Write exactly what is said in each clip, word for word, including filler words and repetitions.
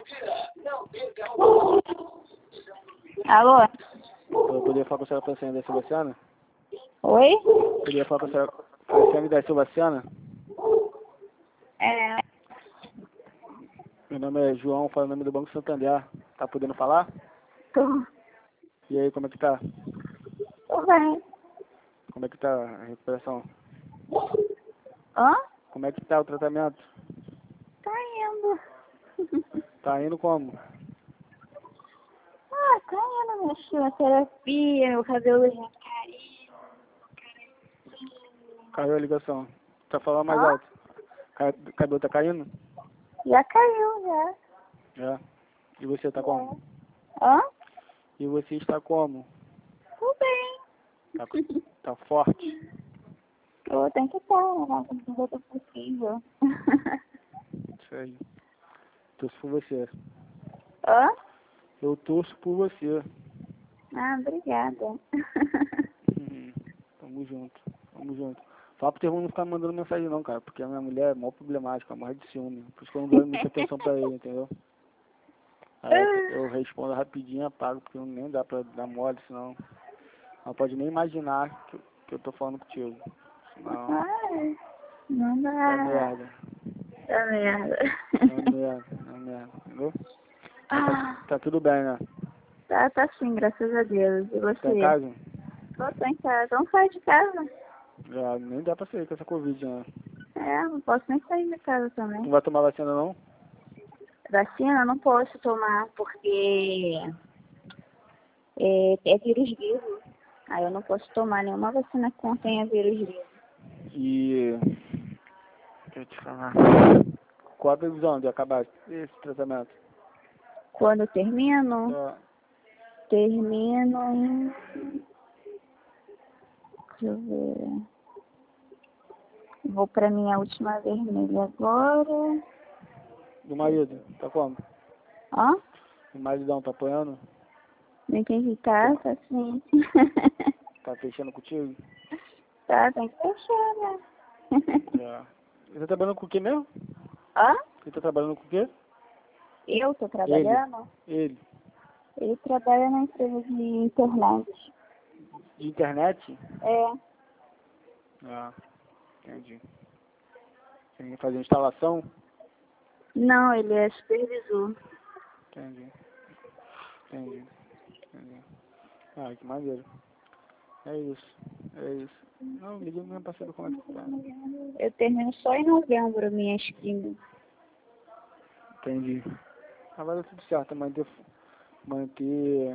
Alô? Eu poderia falar com a senhora Franciane da Silva Sena? Oi? Poderia falar com a senhora Franciane da Silva Sena? É. Meu nome é João, falo o nome do Banco Santander. Tá podendo falar? Tô. E aí, como é que tá? Tô bem. Como é que tá a recuperação? Hã? Como é que tá o tratamento? Tá indo. Tá indo como? Ah, tá indo, minha quimioterapia, meu cabelo já caiu. Caiu a ligação. Tá falando mais Hã? alto. Ca- Cabelo tá caindo? Já caiu, já. Já. E você tá como? Hã? E você está como? Tô bem. Tá, tá forte? Eu tenho que estar, né? Com tudo possível. Isso aí. Torço por você. Hã? Eu torço por você. Ah, obrigada. Uhum. Tamo junto. Tamo junto. Só pro teu irmão não ficar me mandando mensagem não, cara. Porque a minha mulher é mó problemática, morre de ciúme. Por isso que eu não dou muita atenção pra ele, entendeu? Aí eu, eu respondo rapidinho e apago, porque não nem dá pra dar mole, senão não pode nem imaginar que, que eu tô falando contigo. Senão Ai, não dá dá. merda. Dá merda. Dá merda, dá merda, entendeu? Mas tá, Ah, tá tudo bem, né? tá, tá sim, graças a Deus. E Tá em você? casa? Tô, tô em casa. Não sai de casa? Já nem dá pra sair com essa Covid, né? É, não posso nem sair de casa também. Não vai tomar vacina não? Vacina eu não posso tomar porque é, é vírus vivo. Aí eu não posso tomar nenhuma vacina que contenha vírus vivo. E... Deixa eu te falar. Qual a previsão de acabar esse tratamento? Quando eu termino, É, termino em... Deixa eu ver... Vou pra minha última vermelha agora. do marido, tá como? Ó, O maridão tá apoiando? não entendi, tá? Tá sim. Tá fechando contigo? Tá, tem que fechar, né? Já. Ele tá trabalhando com o quê mesmo? Ó, Ele tá trabalhando com o quê? eu tô Ele. trabalhando. Ele. Ele trabalha na empresa de internet. De internet? É, Ah, entendi. Tem que fazer instalação? não, ele é supervisor. Entendi. Entendi. Entendi. Ah, que maneiro. É isso. É isso. Não, liguei mesmo pra saber como é que tá. Eu termino só em novembro minhas químios. Entendi. Agora tudo certo, manter, manter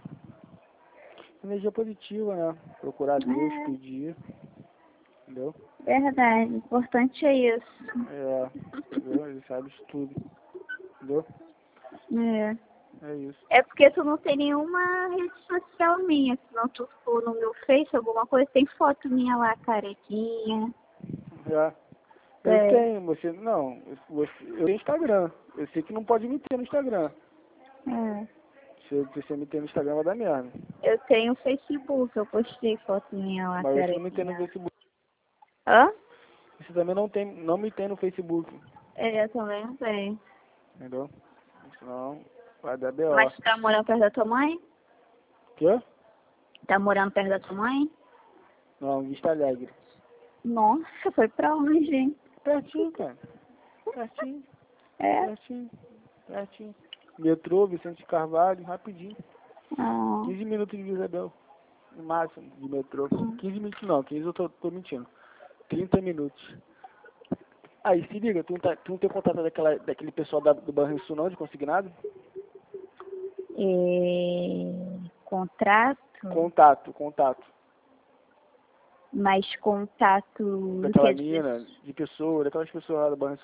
energia positiva, né? Procurar Deus, pedir, entendeu? É, verdade, o importante é isso. É, entendeu? Ele sabe de tudo, entendeu? É. É isso. É porque tu não tem nenhuma rede social minha, senão tu for no meu Face, alguma coisa, tem foto minha lá, carequinha. Já. Eu É. tenho, você não. Você, eu tenho Instagram. Eu sei que não pode me ter no Instagram. É. Se você me ter no Instagram vai dar merda. Eu tenho Facebook, eu postei foto minha lá, Mas você não me tem no carequinha. Facebook. Hã? Você também não tem, não me tem no Facebook. É, eu também não tenho. Entendeu? Senão vai dar B O. Mas tu tá morando perto da tua mãe? Quê? Tá morando perto da tua mãe? Não, Vista Alegre. Nossa, foi pra longe, hein? Pertinho, cara. Pertinho, É? pertinho, pertinho. Metrô, Vicente Carvalho, rapidinho. Ah. quinze minutos de Vila Isabel. No máximo, de metrô. quinze minutos não, quinze eu tô, tô mentindo. trinta minutos. Aí, se liga, tu não, tá, tu não tem contato daquela, daquele pessoal da, do Banrisul não, de consignado? É... Contrato? Contato, contato. Mas contato do Daquela que de mina, de pessoa, daquelas pessoas lá do Banrisul.